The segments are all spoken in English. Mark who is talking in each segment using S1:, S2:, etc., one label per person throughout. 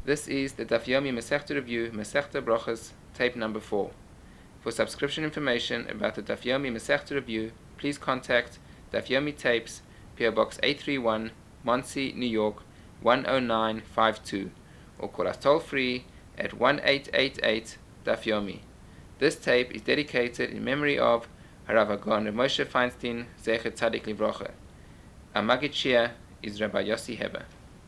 S1: This is the Daf Yomi Masechta Review, Masechta Brachas, tape number 4. For subscription information about the Daf Yomi Masechta Review, please contact Daf Yomi Tapes, PO Box 831, Monsey, New York 10952, or call us toll free at 1888 Daf Yomi. This tape is dedicated in memory of Harav Hagon Moshe Feinstein, Zecher Tzadik Livrocha. Our Maggid Shia is Rabbi Yossi Heber.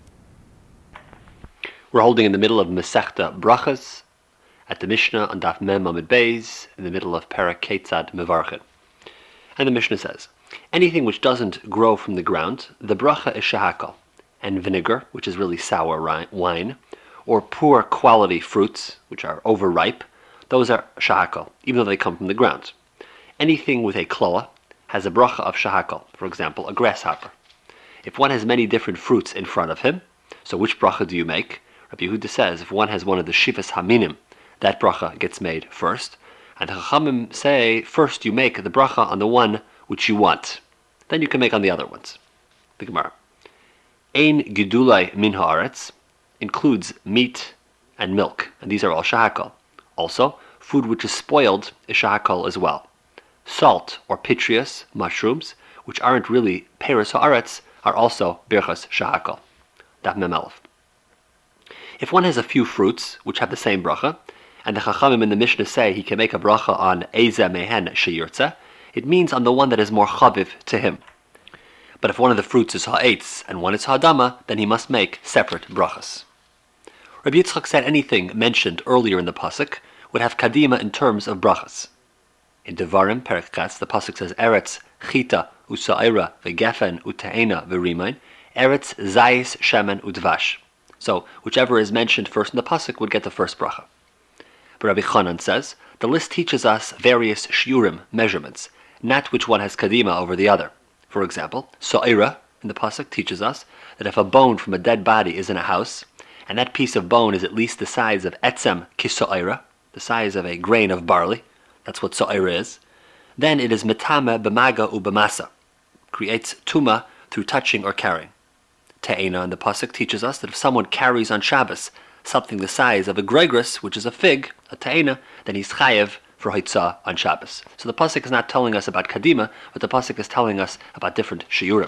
S2: We're holding in the middle of Masechta Brachas at the Mishnah on Daf Mem Amud Beis, in the middle of Perek Ketzad Mevarchin. And the Mishnah says, anything which doesn't grow from the ground, the bracha is shahakal, and vinegar, which is really sour wine, or poor quality fruits, which are overripe, those are shahakal, even though they come from the ground. Anything with a kloa has a bracha of shahakal, for example, a grasshopper. If one has many different fruits in front of him, so which bracha do you make? Rabbi Yehuda says if one has one of the Shivas Haminim, that bracha gets made first. And the Chachamim say first you make the bracha on the one which you want. Then you can make on the other ones. The Gemara. Ein Gidulai Min Haaretz includes meat and milk, and these are all shahakal. Also, food which is spoiled is shahakal as well. Salt or pitreus, mushrooms, which aren't really peres haaretz, are also birchas shahakal. Daf Mem Aleph. If one has a few fruits which have the same bracha, and the Chachamim in the Mishnah say he can make a bracha on Eza Mehen Sheyirtza, it means on the one that is more chaviv to him. But if one of the fruits is ha'etz and one is ha'adama, then he must make separate brachas. Rabbi Yitzchak said anything mentioned earlier in the pasuk would have kadima in terms of brachas. In Devarim, Perek Ches, the pasuk says Eretz Chita Usa'ira Vegefen Ute'ena Verimain, Eretz Zayis Shemen Udvash. So, whichever is mentioned first in the pasuk would get the first bracha. But Rabbi Chanan says, the list teaches us various shiurim, measurements, not which one has kadima over the other. For example, Sa'ira in the pasuk teaches us that if a bone from a dead body is in a house, and that piece of bone is at least the size of etzem kisa'ira, the size of a grain of barley, that's what Sa'ira is, then it is metame b'maga u'b'masa, creates tuma through touching or carrying. Te'ena in the pasuk teaches us that if someone carries on Shabbos something the size of a gregris, which is a fig, a te'ena, then he's chayev for haitzah on Shabbos. So the pasuk is not telling us about kadima, but the pasuk is telling us about different shiurim.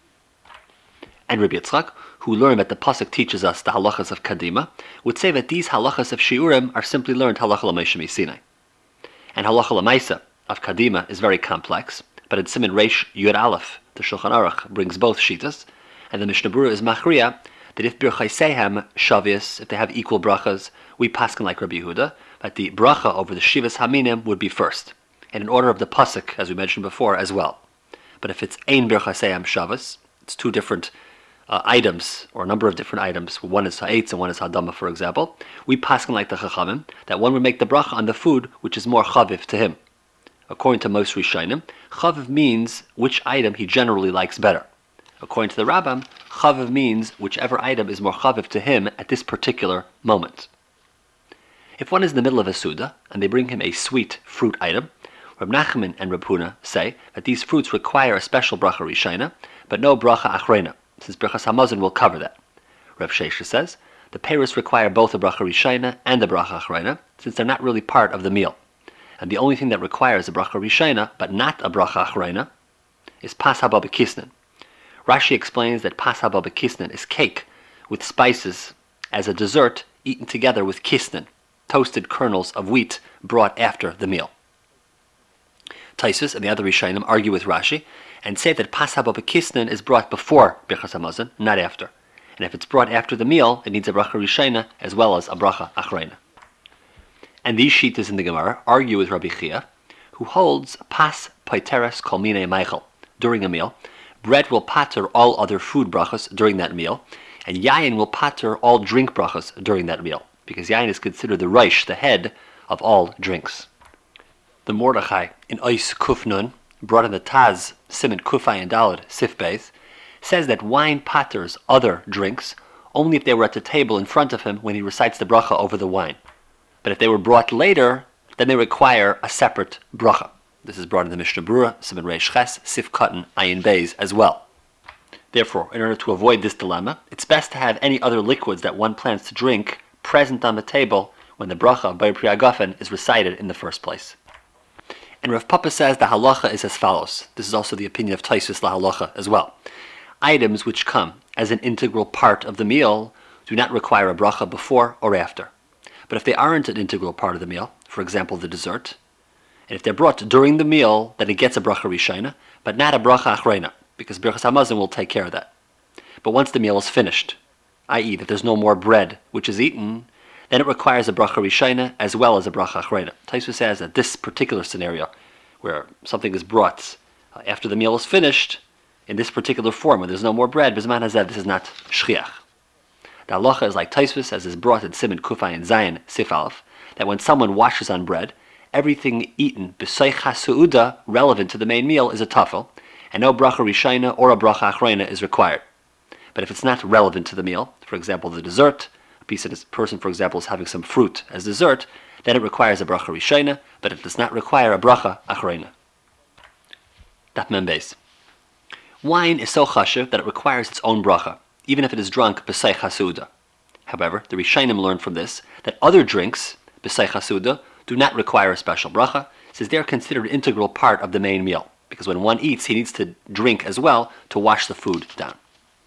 S2: And Rabbi Yitzchak, who learned that the pasuk teaches us the halachas of kadima, would say that these halachas of shiurim are simply learned halacha l'meisha misinai. And halacha l'maisa of kadima is very complex, but in Siman Reish Yud Aleph, the Shulchan Aruch brings both shitas. And the Mishnah Berurah is machriya that if birchaisehem shavius, if they have equal brachas, we paskin like Rabbi Yehuda, that the bracha over the shivas haminim would be first, and in order of the pasuk, as we mentioned before, as well. But if it's ein birchaisehem shavius, it's two different items, or a number of different items. One is ha'etz and one is ha'adama, for example. We paskin like the chachamim that one would make the bracha on the food which is more chaviv to him. According to most Rishonim, chaviv means which item he generally likes better. According to the Rambam, chaviv means whichever item is more chaviv to him at this particular moment. If one is in the middle of a Suda, and they bring him a sweet fruit item, Reb Nachman and Reb Huna say that these fruits require a special bracha rishayna, but no bracha achrena, since Birchas Hamazon will cover that. Reb Shesha says, the peiros require both a bracha rishayna and a bracha achrena, since they're not really part of the meal. And the only thing that requires a bracha rishayna, but not a bracha achrena, is pas haba b'kisnin. Rashi explains that pas haba b'kisnin is cake with spices as a dessert eaten together with kisnin, toasted kernels of wheat brought after the meal. Taisus and the other Rishonim argue with Rashi and say that pas haba b'kisnin is brought before Birchas Hamazon, not after. And if it's brought after the meal, it needs a bracha rishayna as well as a bracha achrayna. And these shitas in the Gemara argue with Rabbi Chia, who holds pas paiteres kol minei meichel during a meal. Bread will pater all other food brachas during that meal, and yayin will pater all drink brachas during that meal, because yayin is considered the reish, the head of all drinks. The Mordechai in Ois Kuf Nun, brought in the Taz, Siman Kufay and Daled, Sif Beis, says that wine paters other drinks only if they were at the table in front of him when he recites the bracha over the wine. But if they were brought later, then they require a separate bracha. This is brought in the Mishnah Berurah, Siman Reish Ches, Sif Katan, Ayin Beis as well. Therefore, in order to avoid this dilemma, it's best to have any other liquids that one plans to drink present on the table when the bracha of Bayir Pri Hagafen is recited in the first place. And Rav Papa says the halacha is as follows. This is also the opinion of Tosfos LaHalacha as well. Items which come as an integral part of the meal do not require a bracha before or after. But if they aren't an integral part of the meal, for example the dessert, and if they're brought during the meal, then it gets a bracha rishayna, but not a bracha achrayna, because Birchas Hamazon will take care of that. But once the meal is finished, i.e. that there's no more bread which is eaten, then it requires a bracha rishayna as well as a bracha achrayna. Tosfos says that this particular scenario, where something is brought after the meal is finished, in this particular form, when there's no more bread, Bizman Hazeh, this is not shchiach. The halacha is like Tosfos, as is brought in Siman Kufay and Zayin Sif Aleph, that when someone washes on bread, everything eaten b'soicha su'uda relevant to the main meal is a tafel, and no bracha rishayna or a bracha achrayna is required. But if it's not relevant to the meal, for example the dessert, a person for example is having some fruit as dessert, then it requires a bracha rishayna, but it does not require a bracha achrayna. Daf Mem Beis. Wine is so chashuv that it requires its own bracha, even if it is drunk b'soicha su'uda. However, the Rishonim learn from this that other drinks b'soicha su'uda do not require a special bracha, since they are considered an integral part of the main meal, because when one eats, he needs to drink as well to wash the food down.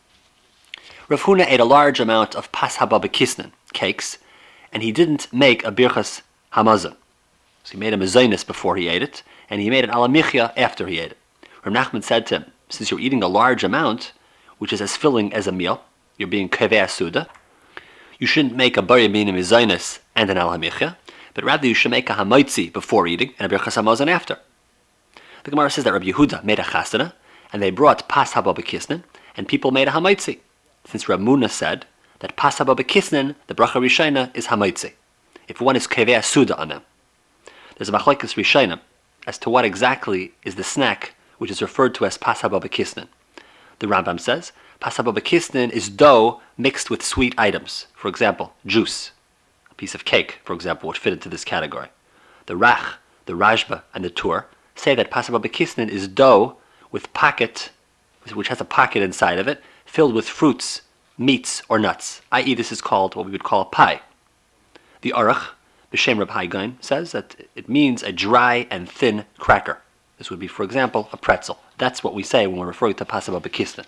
S2: Rav Huna ate a large amount of pas haba b'kisnin, cakes, and he didn't make a birchas hamazon. So he made a mezainis before he ate it, and he made an alamichya after he ate it. Rav Nachman said to him, since you're eating a large amount, which is as filling as a meal, you're being kevei suda, you shouldn't make a bar yamina mezainis and an alamichya, but rather you should make a hamaitzi before eating and a birchas hamazon after. The Gemara says that Rabbi Yehuda made a chasana, and they brought pas haba b'kisnin, and people made a hamaitzi. Since Rav Muna said that pas haba b'kisnin, the bracha rishayna is hamaitzi, if one is kevei suda on them. There's a machlekes rishayna as to what exactly is the snack which is referred to as pas haba b'kisnin. The Rambam says pas haba b'kisnin is dough mixed with sweet items. For example, juice. A piece of cake, for example, would fit into this category. The Rach, the Rajba, and the Tur say that pas haba b'kisnin is dough with pocket, which has a pocket inside of it, filled with fruits, meats, or nuts. I.e., this is called what we would call a pie. The Aruch, B'Shem Reb Haigain, says that it means a dry and thin cracker. This would be, for example, a pretzel. That's what we say when we're referring to pas haba b'kisnin.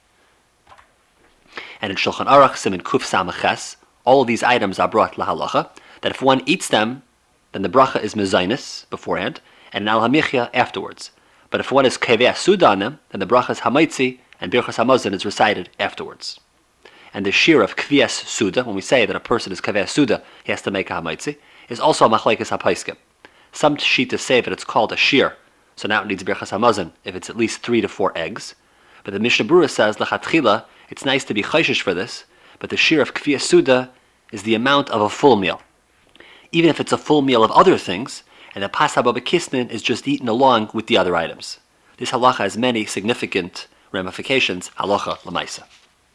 S2: And in Shulchan Aruch, Siman Kuf Samaches, all of these items are brought lahalacha, that if one eats them, then the bracha is mezainis beforehand, and an al-hamichya afterwards. But if one is kevei suda on them, then the bracha is hamaitzi, and birchas hamazon is recited afterwards. And the shir of kvias suda, when we say that a person is kevei suda, he has to make a hamaitzi, is also a machlekes hapaiskim. Some shittas say that it's called a shir, so now it needs birchas hamazon if it's at least 3 to 4 eggs. But the Mishnah Berurah says lechatchila, it's nice to be chayshish for this, but the shir of kvias suda is the amount of a full meal. Even if it's a full meal of other things, and the pas haba b'kisnin is just eaten along with the other items. This halacha has many significant ramifications, halacha l'maisa.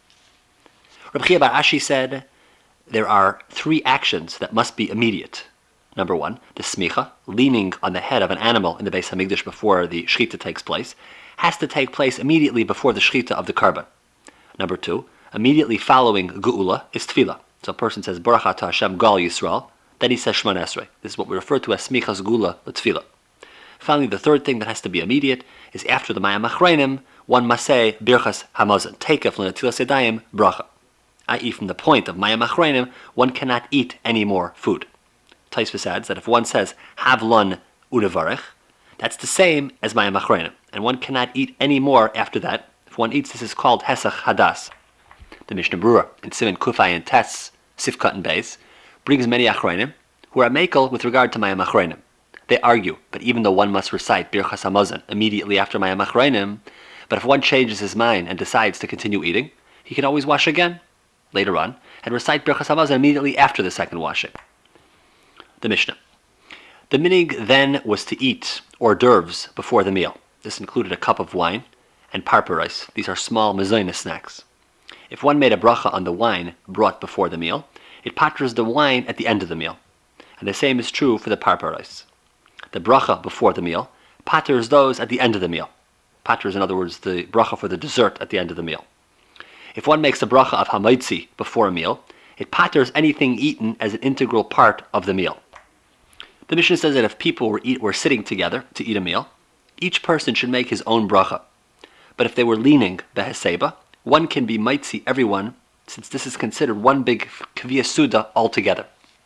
S2: Reb Chia bar Ashi said, there are 3 actions that must be immediate. Number 1, the smicha, leaning on the head of an animal in the Beis Hamikdash before the shechita takes place, has to take place immediately before the shechita of the karban. Number 2, immediately following geula is tefillah. So a person says, Baruch atah Hashem gal Yisrael, then he says Shemona Esrei. This is what we refer to as smichas geula l'tefillah. Finally, the third thing that has to be immediate is after the Mayam Achreinim, one must say birchas hamazon, teikaf l'natilas yadayim bracha. I.e., from the point of Mayam Achreinim, one cannot eat any more food. Tosfos adds that if one says havlon unevarech, that's the same as Mayam Achreinim, and one cannot eat any more after that. If one eats, this is called hesach hadas. The Mishnah Berurah in Siman Kufay and Tes Sifkat and Beis brings many Achreinim who are mekel with regard to Mayam Achreinim. They argue, but even though one must recite birchas hamazon immediately after Mayam Achreinim, but if one changes his mind and decides to continue eating, he can always wash again later on and recite birchas hamazon immediately after the second washing. The Mishnah. The minig then was to eat hors d'oeuvres before the meal. This included a cup of wine and parpa rice. These are small mezainis snacks. If one made a bracha on the wine brought before the meal, it paters the wine at the end of the meal. And the same is true for the parpa rice. The bracha before the meal paters those at the end of the meal. Paters, in other words, the bracha for the dessert at the end of the meal. If one makes a bracha of hamaitzi before a meal, it patters anything eaten as an integral part of the meal. The Mishnah says that if people were sitting together to eat a meal, each person should make his own bracha. But if they were leaning beheseba, one can be mitzi everyone, since this is considered one big kviyas suda altogether.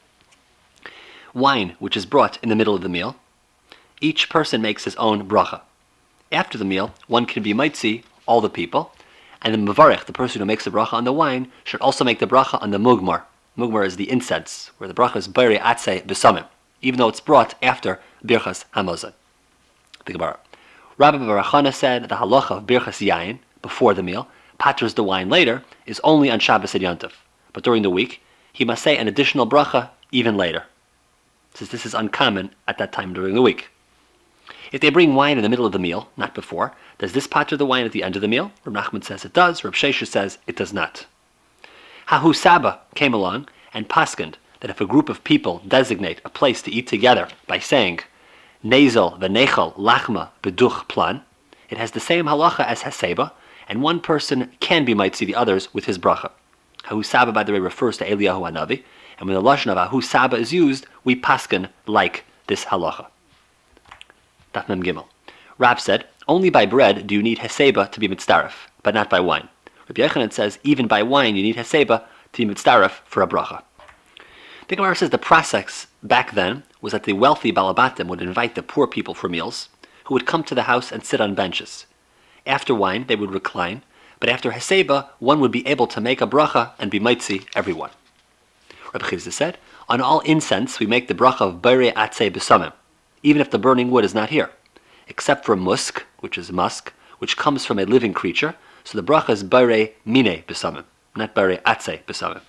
S2: Wine, which is brought in the middle of the meal, each person makes his own bracha. After the meal, one can be mitzi all the people, and the mevarech, the person who makes the bracha on the wine, should also make the bracha on the mugmar. Mugmar is the incense, where the bracha is bari atzei besamim, even though it's brought after birchas hamazon. The Gemara. Rabbi Barachana said the halacha of birchas yain, before the meal, patters the wine later, is only on Shabbos and Yontif. But during the week, he must say an additional bracha even later, since this is uncommon at that time during the week. If they bring wine in the middle of the meal, not before, does this patter the wine at the end of the meal? Reb Nachman says it does. Reb Shesha says it does not. Hahu Saba came along and paskened that if a group of people designate a place to eat together by saying Nezel v'nechal lachma beduch plan, it has the same halacha as Haseba, and one person can be mitzi the others with his bracha. Hahu Saba, by the way, refers to Eliyahu Hanavi, and when the lashon of Hahu Saba is used, we pasken like this halacha. Daf Mem Gimel. Rab said, only by bread do you need Haseba to be mitzdaref, but not by wine. Rabbi Yochanan says, even by wine you need Haseba to be mitzdaref for a bracha. The Gemara says the process back then was that the wealthy balabatim would invite the poor people for meals, who would come to the house and sit on benches. After wine, they would recline, but after Haseba, one would be able to make a bracha and be mitzi everyone. Rabbi Chizda said, on all incense we make the bracha of bari atzei besamim, even if the burning wood is not here, except for musk, which is musk, which comes from a living creature, so the bracha is bari mine besamim, not bari atzei besamim.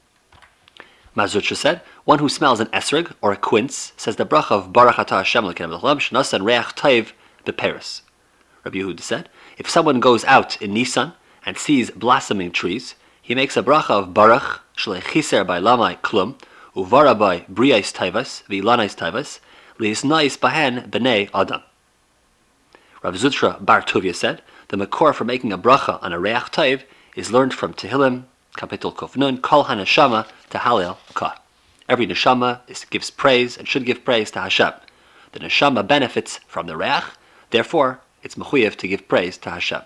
S2: Mazutra said, one who smells an esrog or a quince says the bracha of Baruch Atah Hashem Elokeinu melech haolam shenosan reach tov beperes. Rabbi Yehuda said, if someone goes out in Nisan and sees blossoming trees, he makes a bracha of Baruch shlechiser by lamai klum uvara by briais taivas v'ilanais taivas liisnais bahen b'nei adam. Rav Zutra Bar Tuvia said, the makor for making a bracha on a reach tov is learned from Tehillim Kapitel Kuf Nun, Kol HaNeshama Tahalel Ka. Every neshama gives praise and should give praise to Hashem. The neshama benefits from the reach, therefore it's mechuyev to give praise to Hashem.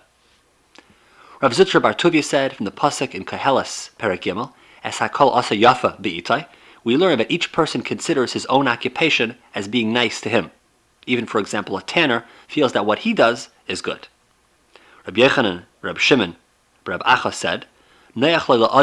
S2: Rav Zutra Bar Tuvia said from the pasuk in Koheles Perek Gimel, Es Hakol Asa Yafa B'itai, we learn that each person considers his own occupation as being nice to him. Even, for example, a tanner feels that what he does is good. Rabbi Yechanan, Rabbi Shimon, Rabbi Acha said, it's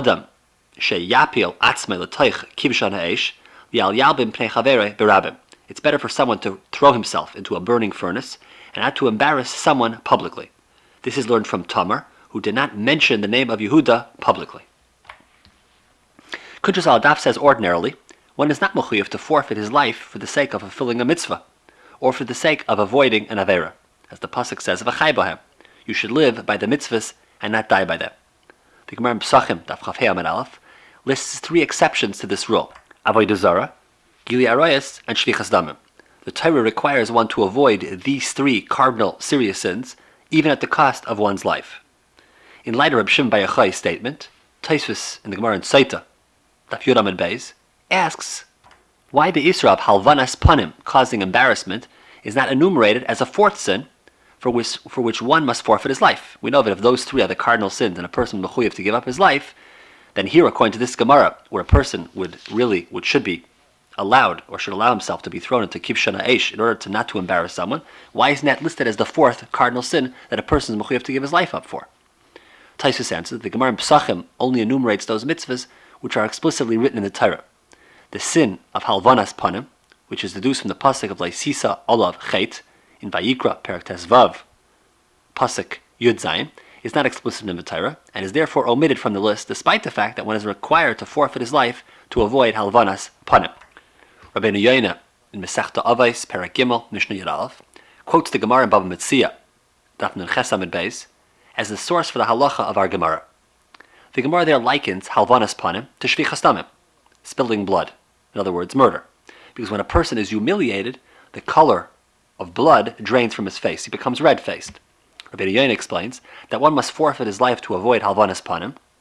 S2: better for someone to throw himself into a burning furnace and not to embarrass someone publicly. This is learned from Tamar, who did not mention the name of Yehuda publicly. Kuntres al-Daf says ordinarily, one is not mechuyev to forfeit his life for the sake of fulfilling a mitzvah, or for the sake of avoiding an avera. As the pasuk says, v'chai bohem, you should live by the mitzvahs and not die by them. The Gemara in Pesachim, Daf Chaf Hei Amud Aleph, lists 3 exceptions to this rule: Avodah Zarah, Gili Arayos, and Shvichas Damim. The Torah requires one to avoid these 3 cardinal serious sins, even at the cost of one's life. In light of Reb Shimon Bar Yochai's statement, Tosfos in the Gemara in Saita, Daf Yud Amud Beis, asks why the Isra of Halvanas Panim, causing embarrassment, is not enumerated as a 4th sin, for which one must forfeit his life. We know that if those 3 are the cardinal sins and a person is mechuyev to give up his life, then here, according to this Gemara, where a person should be allowed or should allow himself to be thrown into kivshana eish in order to not to embarrass someone, why isn't that listed as the 4th cardinal sin that a person is mechuyev to give his life up for? Tosfos answers, the Gemara in Pesachim only enumerates those mitzvahs which are explicitly written in the Torah. The sin of halvanas panim, which is deduced from the pasuk of Leisisa Olav Chet, in Vayikra, Perek Tes Vav, Pasuk Yud Zayin, is not explicit in the Torah, and is therefore omitted from the list, despite the fact that one is required to forfeit his life to avoid halvanas panim. Rabbeinu Yoina, in Masechta Avos, Perek Gimel, Mishnah Yud Aleph, quotes the Gemara in Bava Metzia, Daf Nun Ches Amud Beis, as the source for the halacha of our Gemara. The Gemara there likens halvanas panim to shvichas damim, spilling blood, in other words, murder, because when a person is humiliated, the color of blood drains from his face. He becomes red-faced. Rabbeinu Yoina explains that one must forfeit his life to avoid halvanas panim,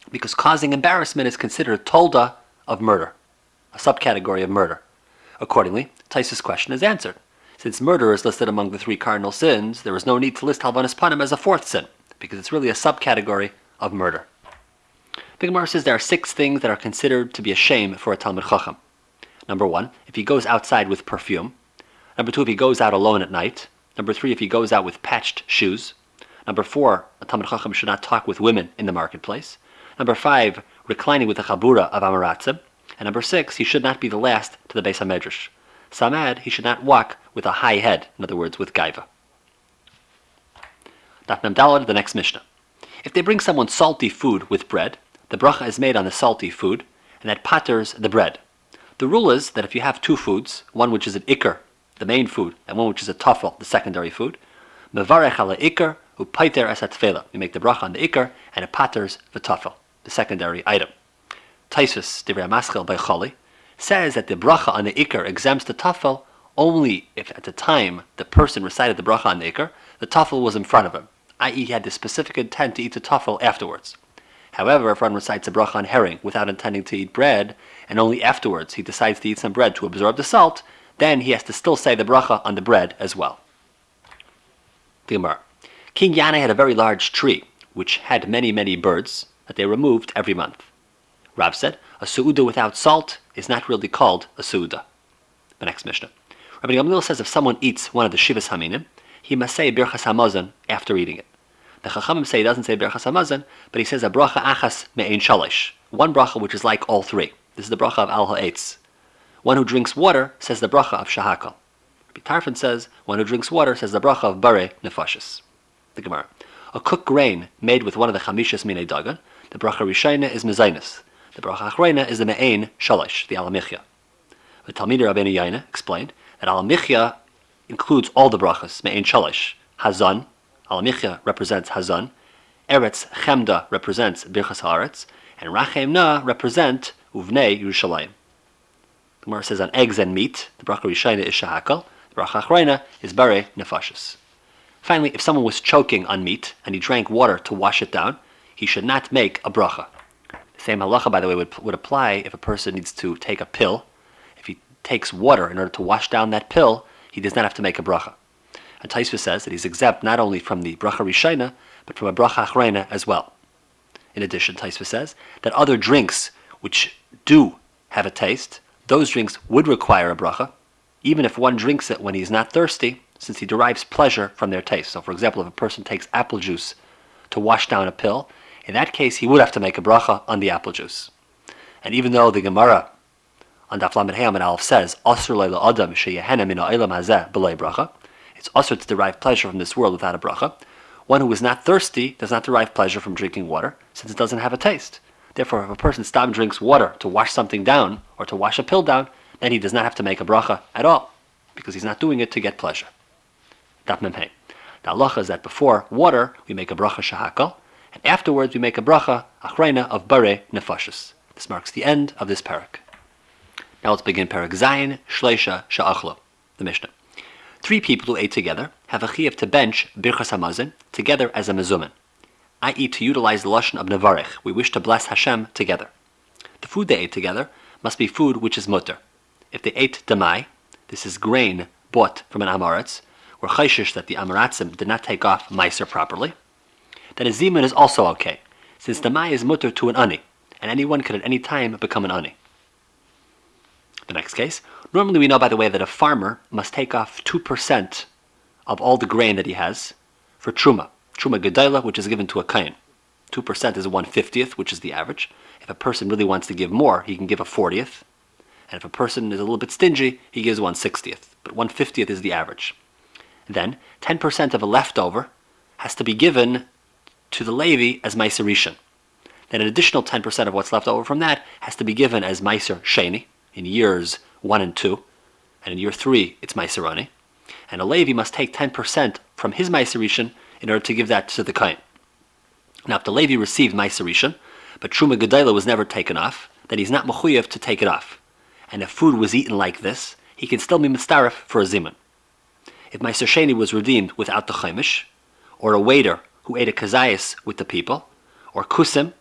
S2: because causing embarrassment is considered tolda of murder, a subcategory of murder. Accordingly, Taisus' question is answered. Since murder is listed among the 3 cardinal sins, there is no need to list halvanas panim as a 4th sin, because it's really a subcategory of murder. The Gemara says there are 6 things that are considered to be a shame for a Talmid Chacham. Number 1, if he goes outside with perfume. Number 2, if he goes out alone at night. Number 3, if he goes out with patched shoes. Number 4, a Talmid Chacham should not talk with women in the marketplace. Number 5, reclining with a chabura of Amaratzim. And number 6, he should not be the last to the Beis HaMedrash. Samad, he should not walk with a high head, in other words, with gaiva. Daf Mem Daled, the next Mishnah. If they bring someone salty food with bread, the bracha is made on the salty food, and that patters the bread. The rule is that if you have 2 foods, one which is an ikar, the main food, and one which is a tafel, the secondary food, mevarech ala ikar, upaiter es hatfela. You make the bracha on the ikar, and it patters the tafel, the secondary item. Taisus, Divrei Maschil by Choli, says that the bracha on the ikar exempts the tafel only if at the time the person recited the bracha on the ikar, the tafel was in front of him, i.e. he had the specific intent to eat the tafel afterwards. However, if one recites a bracha on herring without intending to eat bread, and only afterwards he decides to eat some bread to absorb the salt, then he has to still say the bracha on the bread as well. The Gemara. King Yanai had a very large tree, which had many, many birds that they removed every month. Rav said, a su'uda without salt is not really called a su'uda. The next Mishnah. Rabbi Gamliel says if someone eats one of the Shivas Haminim, he must say Birchas Hamazon after eating it. The Chachamim say he doesn't say Birchas Hamazon, but he says a bracha achas me'ein shalish, one bracha which is like all 3. This is the bracha of Al Ha'etz. One who drinks water says the bracha of Shahakal. Rabbi Tarfon says one who drinks water says the bracha of Bare Nefashis. The Gemara. A cooked grain made with one of the Chamishas Minei Dagan, the bracha Rishayna is Mezainis. The bracha Achrayna is the Me'ein Shalish, the Alamichya. The Talmidei Rabbeinu Yaina explained that Alamichya includes all the brachas, Me'ein Shalish. Hazan, Alamichya represents Hazan, Eretz Chemda represents Birchas Haaretz, and Rachem Na represent Uvnei Yerushalayim. The Gemara says on eggs and meat, the bracha Rishayna is Shahakal, the bracha Achrayna is Bare Nefashis. Finally, if someone was choking on meat and he drank water to wash it down, he should not make a bracha. The same halacha, by the way, would apply if a person needs to take a pill. If he takes water in order to wash down that pill, he does not have to make a bracha. And Taisva says that he's exempt not only from the bracha Rishayna, but from a bracha Achrayna as well. In addition, Taisva says that other drinks which do have a taste, those drinks would require a bracha, even if one drinks it when he is not thirsty, since he derives pleasure from their taste. So, for example, if a person takes apple juice to wash down a pill, in that case, he would have to make a bracha on the apple juice. And even though the Gemara on Daf Lamed Hey Amud Aleph says, "Asur lo adam sheyehena min ha'olam hazeh b'lei bracha," it's asur to derive pleasure from this world without a bracha. One who is not thirsty does not derive pleasure from drinking water, since it doesn't have a taste. Therefore, if a person stops and drinks water to wash something down or to wash a pill down, then he does not have to make a bracha at all, because he's not doing it to get pleasure. Daf Mem Hey. The halacha is that before water we make a bracha shahakal, and afterwards we make a bracha achrayna of bare nefashis. This marks the end of this parak. Now let's begin parak Zayin Shleisha Sha'achlo, the Mishnah. 3 people who ate together have a chiyuv to bench Birchas Hamazon together as a mezumin, i.e. to utilize the lashon of nevarech. We wish to bless Hashem together. The food they ate together must be food which is mutter. If they ate damai, this is grain bought from an amaretz, or chayshish that the amaratzim did not take off meiser properly, then a zimun is also okay, since damai is mutter to an ani, and anyone could at any time become an ani. The next case, normally we know, by the way, that a farmer must take off 2% of all the grain that he has for truma gedayla, which is given to a kain. 2% is 1/50th, which is the average. If a person really wants to give more, he can give a 40th, and if a person is a little bit stingy, he gives 1/60th, but 1/50th is the average. Then 10% of a leftover has to be given to the Levi as Meiser Rishon. Then an additional 10% of what's left over from that has to be given as Meiser Sheni in years 1 and 2, and in year 3 it's Meiser Ani. And a Levi must take 10% from his Meiser Rishon in order to give that to the Kain. Now if the Levi received Meiser Rishon, but Truma Gedayla was never taken off, then he's not mechuyev to take it off. And if food was eaten like this, he can still be mistaref for a zimun. If Meiser Sheni was redeemed without the chaimish, or a waiter who ate a kazayas with the people, or kusim,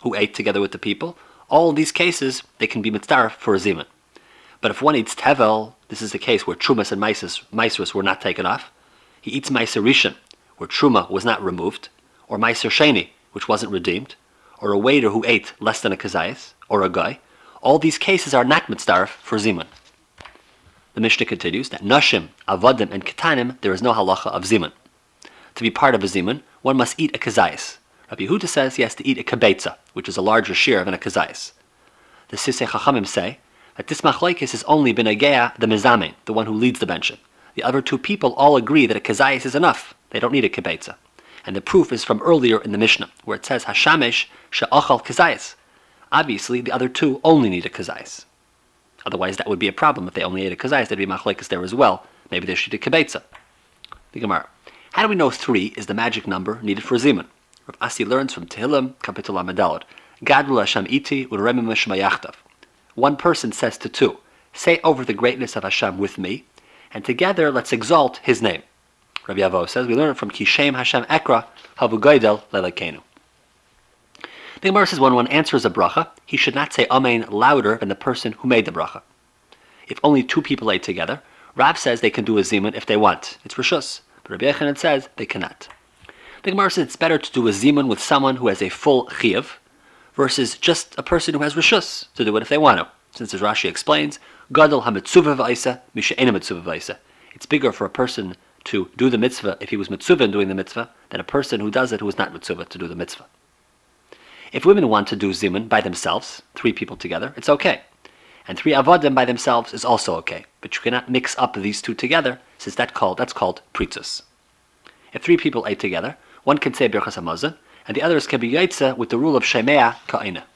S2: who ate together with the people, all of these cases, they can be mitzdaref for a zimun. But if one eats tevel, this is the case where trumas and maisrus were not taken off. He eats meiser rishon, where truma was not removed, or meiser sheni, which wasn't redeemed, or a waiter who ate less than a kazayas, or a guy. All these cases are not mitzdaref for zimun. The Mishnah continues that nashim, avodim, and ketanim, there is no halacha of zimun. To be part of a zimun, one must eat a kazayas. Rabbi Yehuda says he has to eat a kibetza, which is a larger share than a kazayas. The Sisei Chachamim say that this machlokes is only b'nagea the mizamin, the one who leads the benching. The other two people all agree that a kazayas is enough. They don't need a kibetza. And the proof is from earlier in the Mishnah, where it says hashamesh she'achal kazayas. Obviously, the other two only need a kazayas. Otherwise, that would be a problem. If they only ate a kazayas, there'd be machlokes there as well. Maybe they should eat a kibetza. The Gemara. How do we know 3 is the magic number needed for zimun? Rav Asi learns from Tehillim, Kapitel Amidalot. Gadol Hashem iti u'remim mishmayachtav. One person says to 2, say over the greatness of Hashem with me, and together let's exalt His name. Rabbi Avo says, we learn it from Kishem Hashem Ekra, Havu Goydel Lelakenu. The Gemara says when one answers a bracha, he should not say Amen louder than the person who made the bracha. If only 2 people ate together, Rav says they can do a zimun if they want. It's rishus. But Rabbi Yochanan says they cannot. The Gemara says it's better to do a zimun with someone who has a full chiyuv versus just a person who has rishus to do it if they want to. Since as Rashi explains, Gadol ha-mitzuvah v'aisa, mishe'ena mitzuvah v'aisa. It's bigger for a person to do the mitzvah if he was mitzuvah in doing the mitzvah than a person who does it who is not mitzuvah to do the mitzvah. If women want to do zimun by themselves, 3 people together, it's okay. And 3 avodim by themselves is also okay. But you cannot mix up these 2 together, since that's called pritzus. If 3 people ate together, one can say Birchas Hamazon, and the others can be yaitza with the rule of Shemea Ka'ina.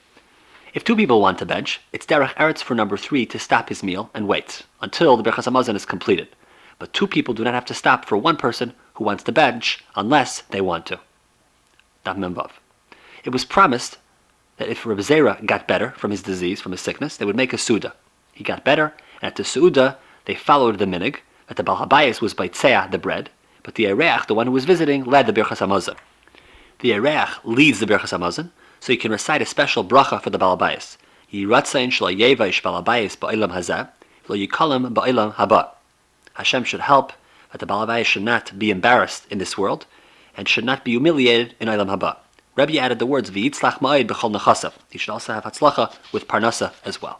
S2: If 2 people want to bench, it's derech eretz for number 3 to stop his meal and wait until the Birchas Hamazon is completed. But 2 people do not have to stop for one person who wants to bench unless they want to. Daf Mem Vav. It was promised that if Reb Zera got better from his disease, from his sickness, they would make a Suda. He got better, and at the Suda, they followed the minig, that the Baal Habayis was by Tseah, the bread, but the Ereach, the one who was visiting, led the Birchas Hamazon. The Ereach leads the Birchas Hamazon, so you can recite a special bracha for the Baal Habayis. Yiratzayin shlo yevayish Baal Habayis ba'ilam hazeh, lo yikalim ba'ilam haba. Hashem should help that the Baal Habayis should not be embarrassed in this world, and should not be humiliated in Olam Haba. Rebbe added the words v'yitzlach ma'id b'chol nechasav. He should also have hatzlacha with parnasa as well.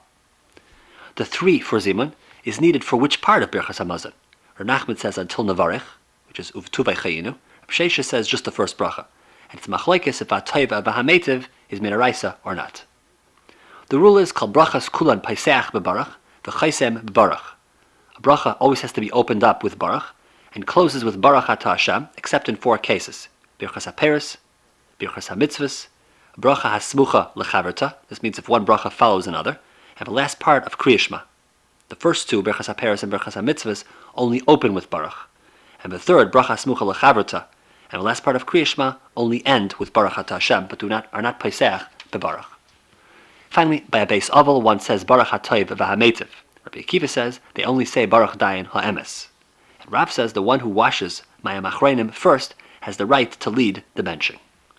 S2: The 3 for zimun is needed for which part of Birchas Hamazon? Rav Nachman says until Nevarich, which is uvtuvay chayinu. Rav Shesha says just the first bracha. And it's machlokes if v'atoiv v'hametiv is minaraisa or not. The rule is kol brachas kulan paiseach bebarach v'chaisem bebarach. A bracha always has to be opened up with barach and closes with barach ata Hashem, except in 4 cases: Birchas haperes, Birchas ha-mitzvahs, bracha ha-smucha lechaverta. This means if one bracha follows another. And the last part of Kriya Shema. The first 2, Birchas ha-peres and Birchas ha-mitzvahs, only open with barach. And the third, bracha ha-smucha lechaverta, and the last part of Kriya Shema only end with barach ata Hashem, but are not paiseach bebarach. Finally, by a base aval, one says barach ha-toiv v'ha-metiv. Rabbi Akiva says they only say barach dayan ha-emes. And Rav says the one who washes mayam achreinim first has the right to lead the benching.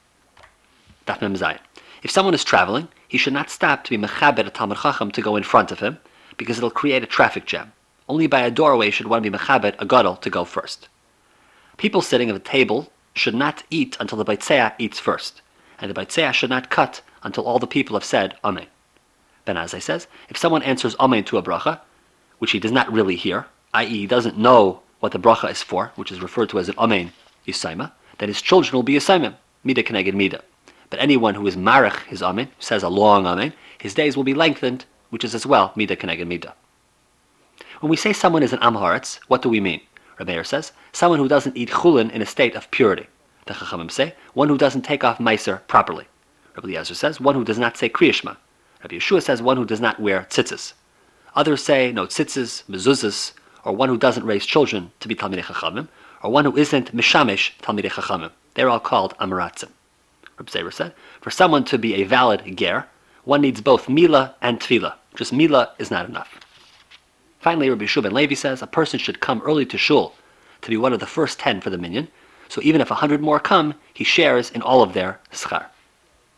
S2: Daf Mem Zayin. If someone is traveling, he should not stop to be mechabed a Talmid Chacham to go in front of him, because it'll create a traffic jam. Only by a doorway should one be mechabed a gadol to go first. People sitting at a table should not eat until the Baitzeah eats first, and the Baitzeah should not cut until all the people have said Amen. Ben Azai says, if someone answers Amen to a bracha, which he does not really hear, i.e. he doesn't know what the bracha is for, which is referred to as an Amen Yisayma, then his children will be Yisayim, Mida Keneged Mida. But anyone who is marach his Amen, says a long Amen, his days will be lengthened, which is as well Mida Keneged Mida. When we say someone is an Am Haaretz, what do we mean? Rabbi Meir says, someone who doesn't eat chulin in a state of purity. The Chachamim say, one who doesn't take off meiser properly. Rabbi Eliezer says, one who does not say Kriya Shema. Rabbi Yeshua says, one who does not wear tzitzis. Others say, no tzitzis, mezuzas, or one who doesn't raise children to be Talmidei Chachamim, or one who isn't mishamesh Talmidei Chachamim. They're all called Amaratzim. Rabbi Zeira said, for someone to be a valid ger, one needs both Mila and Tefillah. Just Mila is not enough. Finally, Rabbi Yeshua ben Levi says, a person should come early to shul to be one of the first 10 for the minyan, so even if 100 more come, he shares in all of their schar.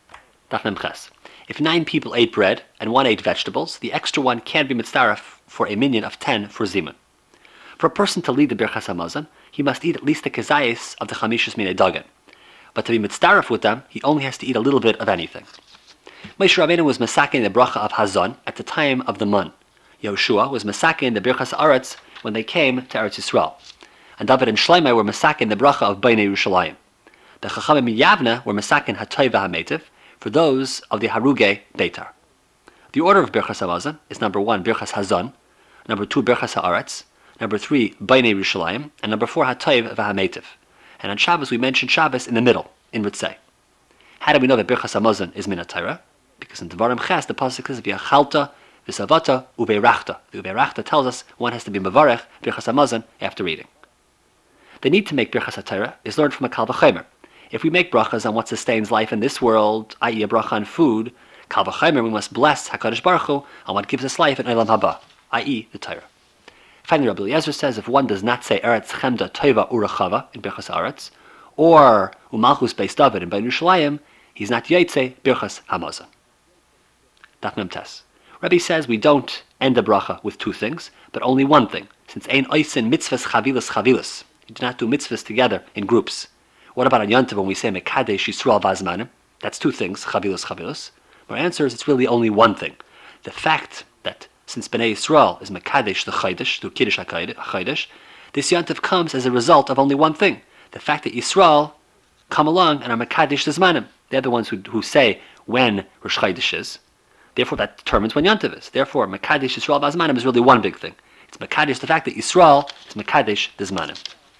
S2: Daf Mem Ches. If 9 people ate bread and 1 ate vegetables, the extra one can be mitzaref for a minyan of 10 for zimun. For a person to lead the Birchas Hamazon, he must eat at least the kezayis of the chamishas minei dagan. But to be mitzaref with them, he only has to eat a little bit of anything. Moshe Rabbeinu was masakin the bracha of Hazon at the time of the mun. Yehoshua was masakin the Birchas Aretz when they came to Eretz Yisrael. And David and Shlomo were masakin the bracha of Bnei Yerushalayim. The Chachamim in Yavne were masakin Hatay v'Hametiv for those of the Haruge Beitar. The order of Birchas Hamazon is number 1, Birchas Hazon, number 2, Birchas Haaretz, number 3, Bnei Yerushalayim, and number 4, Hatay v'Hametiv. And on Shabbos we mention Shabbos in the middle, in Ritzei. How do we know that Birchas Hamazon is min HaTorah? Because in Devarim Ches, the pasuk says v'yachalta v'savata uveirachta. The uveirachta tells us one has to be mevarech Birchas Hamazon after eating. The need to make Birchas HaTorah is learned from a Kal V'chomer. If we make brachas on what sustains life in this world, i.e. a bracha on food, Kal V'chomer, we must bless HaKadosh Baruch Hu on what gives us life in Olam Haba, i.e. the Torah. Finally, Rabbi Eliezer says if one does not say Eretz Chemda Tova Urachava in Birchas Aretz, or Umalchus Beis David in Bnei Yerushalayim, he's not Yaitse Birchas Hamazon. Daf Mem Tes. Rabbi says we don't end a bracha with 2 things, but only 1 thing, since ein oisin mitzvahs chavilas. You do not do mitzvahs together in groups. What about on Yom Tov when we say Mekadesh Yisrael Vazmanim? That's 2 things, chavilas. Our answer is it's really only 1 thing. The fact that since Bnei Yisrael is Mekadesh the Chaydesh, through Kiddush HaChaydesh, this Yom Tov comes as a result of only 1 thing. The fact that Yisrael come along and are Mekadesh the Zmanim. They're the ones who say when Rosh Chaydesh is. Therefore, that determines when Yom Tov is. Therefore, Mekadesh Yisrael Vazmanim is really 1 big thing. It's Mekadesh the fact that Yisrael is Mekadesh the Zmanim.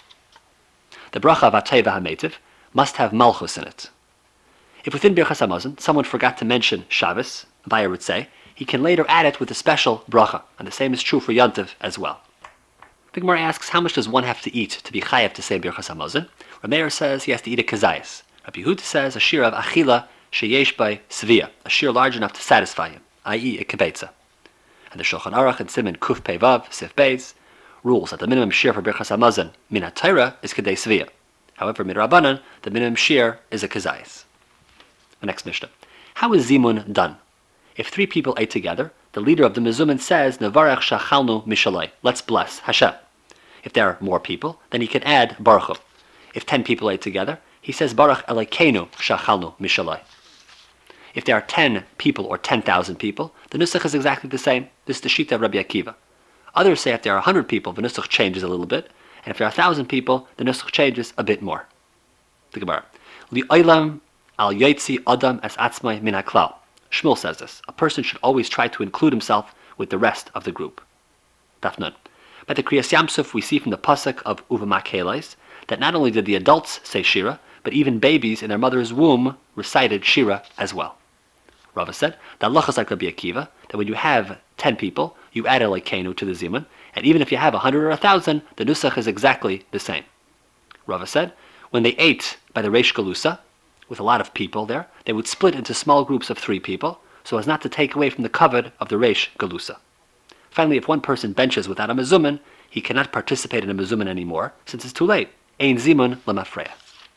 S2: The bracha of Hatay v'Hametiv must have Malchus in it. If within Birchas Hamazon someone forgot to mention Shabbos, by a Ritzei, he can later add it with a special bracha, and the same is true for Yom Tov as well. The Gemara asks, how much does one have to eat to be chayav to say Birchas Hamazon? Rameir says he has to eat a kezayis. Rabbi Yehuda says a shir of achila sheyesh by svia, a shir large enough to satisfy him, i.e. a kibetza. And the Shulchan Aruch in Siman Kuf Pei Vav Sif Beis rules that the minimum shir for Birchas Hamazon min HaTorah is kedei svia. However, min Rabbanan, the minimum shir is a kezayis. The next Mishnah. How is zimun done? If 3 people ate together, the leader of the mezumin says, Nevarech shachalnu mishalei. Let's bless Hashem. If there are more people, then he can add Baruch Hu. If 10 people ate together, he says Baruch Elokeinu shachalnu mishalei. If there are 10 people or 10,000 people, the nusach is exactly the same. This is the shita of Rabbi Akiva. Others say if there are 100 people, the nusach changes a little bit, and if there are 1,000 people, the nusach changes a bit more. The Gemara. Li'olam al yotzi adam es atzmai min haklal. Shmuel says this. A person should always try to include himself with the rest of the group. Daf Nun. By the Kriyas Yamsuf, we see from the pasuk of Uvamakheles that not only did the adults say Shira, but even babies in their mother's womb recited Shira as well. Rava said, the halacha is like Rabbi Akiva, that when you have 10 people, you add Elokeinu to the zimun, and even if you have 100 or 1,000, the nusach is exactly the same. Rava said, when they ate by the Reish Galusa, with a lot of people there, they would split into small groups of 3 people, so as not to take away from the kavod of the Reish Galusa. Finally, if one person benches without a mezumin, he cannot participate in a mezumin anymore, since it's too late. Ein zimun lemafreya.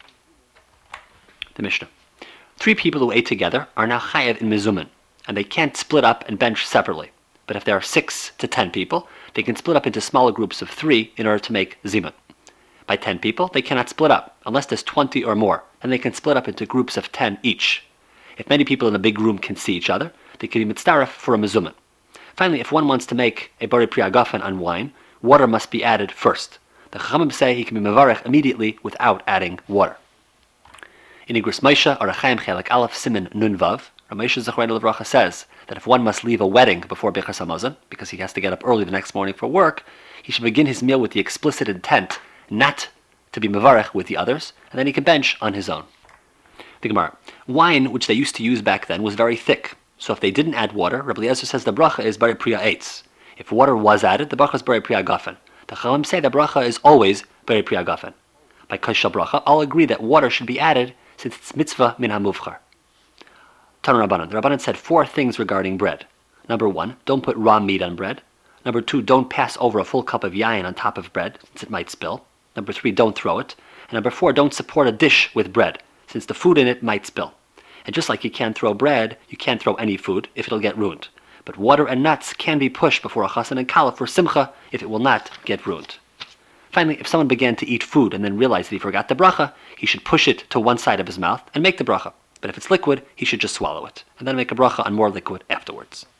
S2: The Mishnah. 3 people who ate together are now chayav in mezumin, and they can't split up and bench separately. But if there are 6 to 10 people, they can split up into smaller groups of 3 in order to make zimun. By 10 people, they cannot split up, unless there's 20 or more, and they can split up into groups of 10 each. If many people in a big room can see each other, they can be mitzdaref for a mezumin. Finally, if one wants to make a bari pri agafen on wine, water must be added first. The Chachamim say he can be mevarech immediately without adding water. In Igros Moshe, Arachaim Chelek Aleph Siman Nun Vav, Ramesha Zachreinu Levracha says that if one must leave a wedding before Birchas Hamazon, because he has to get up early the next morning for work, he should begin his meal with the explicit intent not to be mevarech with the others, and then he can bench on his own. The Gemara. Wine, which they used to use back then, was very thick. So if they didn't add water, Rabbi Eliezer says the bracha is bari priya eitz. If water was added, the bracha is bari priya gafen. The Chachamim say the bracha is always bari priya gafen. By kashal bracha, all agree that water should be added since it's mitzvah min hamuvchar. Tanu Rabbanan. The Rabbanan said 4 things regarding bread. Number 1, don't put raw meat on bread. Number 2, don't pass over a full cup of yayin on top of bread, since it might spill. Number 3, don't throw it. And number 4, don't support a dish with bread, since the food in it might spill. And just like you can't throw bread, you can't throw any food if it'll get ruined. But water and nuts can be pushed before a chassan and kala for simcha if it will not get ruined. Finally, if someone began to eat food and then realized that he forgot the bracha, he should push it to one side of his mouth and make the bracha. But if it's liquid, he should just swallow it, and then make a bracha on more liquid afterwards.